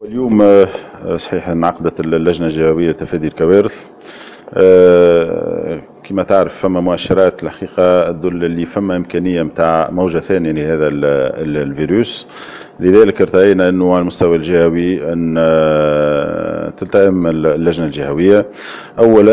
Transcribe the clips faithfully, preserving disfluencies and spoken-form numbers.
اليوم آه، صحيح انعقدت اللجنة الجهوية لتفادي الكوارث. آه، كما تعرف فما مؤشرات الحقيقة تدل اللي فما إمكانية متاع موجة ثانية لهذا ال- ال- الفيروس. لذلك ارتأينا أنه على المستوى الجهوي أن آه، تلتئم اللجنة الجهوية أولا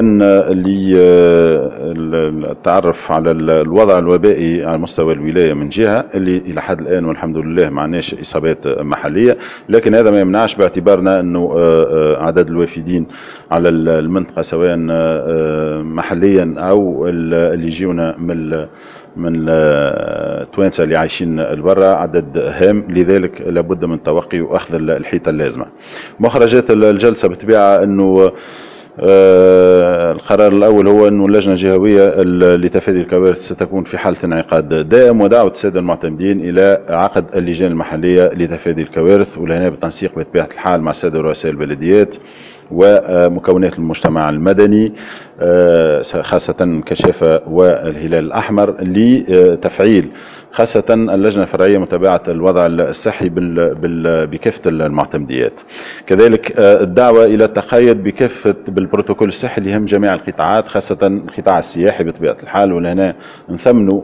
للتعرف على الوضع الوبائي على مستوى الولاية من جهة اللي إلى حد الآن والحمد لله معناش إصابات محلية، لكن هذا ما يمنعش باعتبارنا أنه عدد الوافدين على المنطقة سواء محليا أو اللي يجيونا من من التوانسة اللي عايشين البرا عدد هام، لذلك لابد من التوقي واخذ الحيطة اللازمة. مخرجات الجلسة بطبيعة انه آه القرار الأول هو أن اللجنة الجهوية لتفادي الكوارث ستكون في حالة انعقاد دائم، ودعوة السادة المعتمدين إلى عقد اللجان المحلية لتفادي الكوارث، ولهنا بالتنسيق بطبيعة الحال مع السادة رؤساء البلديات ومكونات المجتمع المدني خاصة الكشافة والهلال الأحمر لتفعيل خاصة اللجنة الفرعية متابعة الوضع الصحي بكافة المعتمديات. كذلك الدعوة إلى التقيد بكافة بالبروتوكول الصحي اللي يهم جميع القطاعات خاصة القطاع السياحي بطبيعة الحال، ولهنا نثمنوا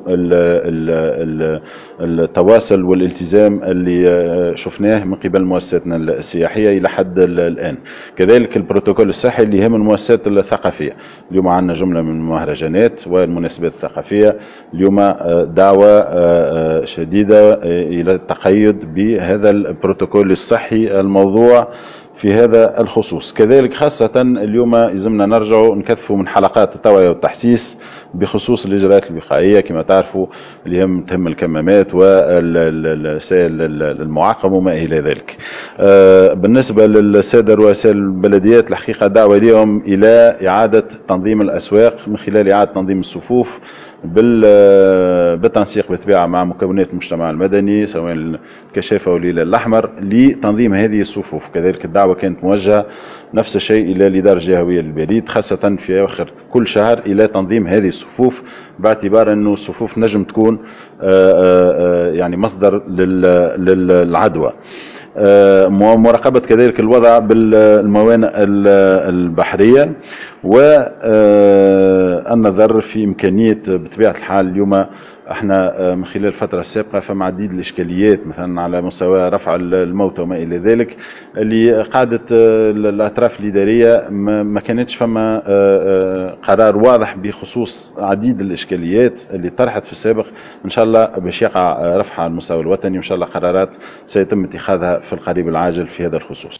التواصل والالتزام اللي شفناه من قبل مؤسساتنا السياحية إلى حد الآن. كذلك البروتوكول الصحي اللي يهم المؤسسات الثقافية. اليوم عندنا جملة من المهرجانات والمناسبات الثقافية، اليوم دعوة شديدة إلى التقيد بهذا البروتوكول الصحي الموضوع في هذا الخصوص. كذلك خاصة اليوم يلزمنا نرجع نكثفوا من حلقات التوعية والتحسيس بخصوص الإجراءات الوقائية كما تعرفوا اللي هم تهم الكمامات والسائل المعقم وما إلى ذلك. بالنسبة للسادة رؤساء البلديات الحقيقة دعوة لهم إلى إعادة تنظيم الأسواق من خلال إعادة تنظيم الصفوف بالتنسيق بطبيعة مع مكونات المجتمع المدني سواء الكشافة والهلال الأحمر لتنظيم هذه الصفوف. كذلك الدعوة كانت موجهة نفس الشيء إلى الإدارة الجهوية للبريد خاصة في آخر كل شهر إلى تنظيم هذه الصفوف، باعتبار أنه الصفوف نجم تكون يعني مصدر للعدوى. مراقبة كذلك الوضع بالموانئ البحرية والنظر في إمكانية بطبيعة الحال. اليوم احنا من خلال الفترة السابقة فما عديد الإشكاليات مثلا على مستوى رفع الموتى وما إلى ذلك اللي قادت الأطراف الإدارية ما كانتش فما قرار واضح بخصوص عديد الإشكاليات اللي طرحت في السابق. إن شاء الله باش يقع رفعها على المستوى الوطني وإن شاء الله قرارات سيتم اتخاذها في القريب العاجل في هذا الخصوص.